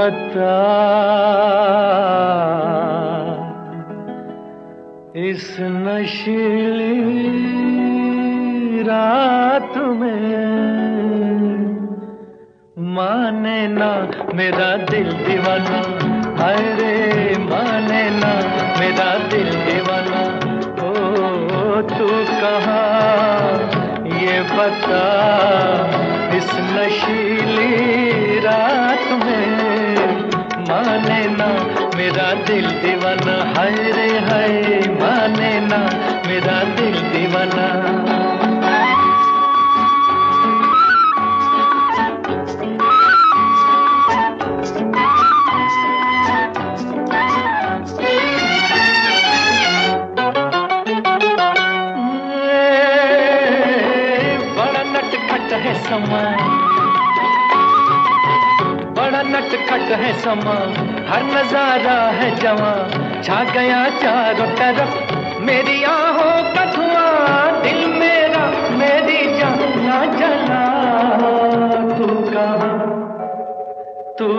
बता इस नशीली रात में माने ना मेरा दिल दीवाना, हाय रे माने ना मेरा दिल दीवाना। ओ तू कहाँ ये बता इस नशीली रात में माने ना मेरा दिल दीवाना, हाय रे हाय माने ना मेरा दिल दीवाना। समा बड़ा नटखट है समा, हर नजारा है जवां, छा गया चारों तरफ मेरी आहों का धुआं, दिल मेरा मेरी जान ना जला। तू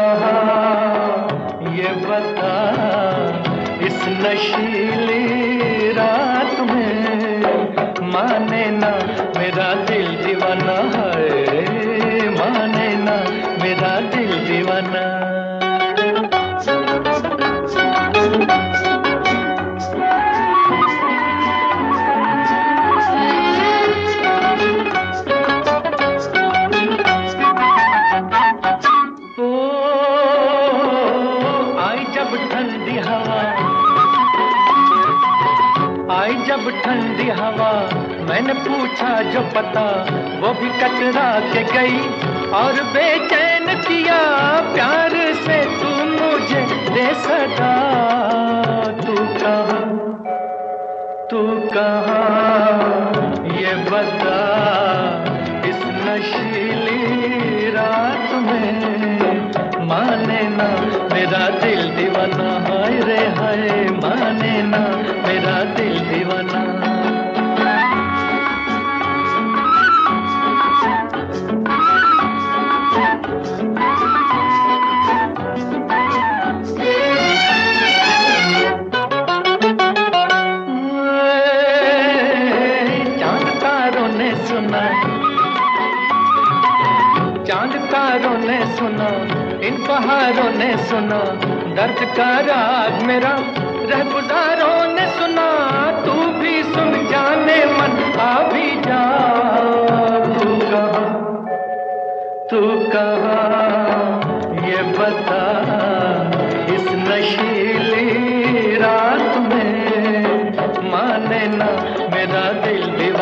कहाँ ये बता इस नशीली रात में माने ना मेरा दिल दीवाना, है माने ना मेरा दिल दीवाना। ओ आई जब ठंडी हवा, आई जब ठंडी हवा, मैंने पूछा जो पता वो भी कतरा के गई और बेचैन किया प्यार से तू मुझे दे सदा। तू कहाँ ये बता इस नशीली रात में माने ना मेरा दिल दीवाना, हाय रे हाय माने ना मेरा दिल दीवाना। चांद तारों ने सुना, इन पहाड़ों ने सुना, दर्द का राग मेरा रहगुजारों ने सुना। तू भी सुन जाने मन आ भी जा। तू कहाँ ये बता इस नशीली रात में माने ना मेरा दिल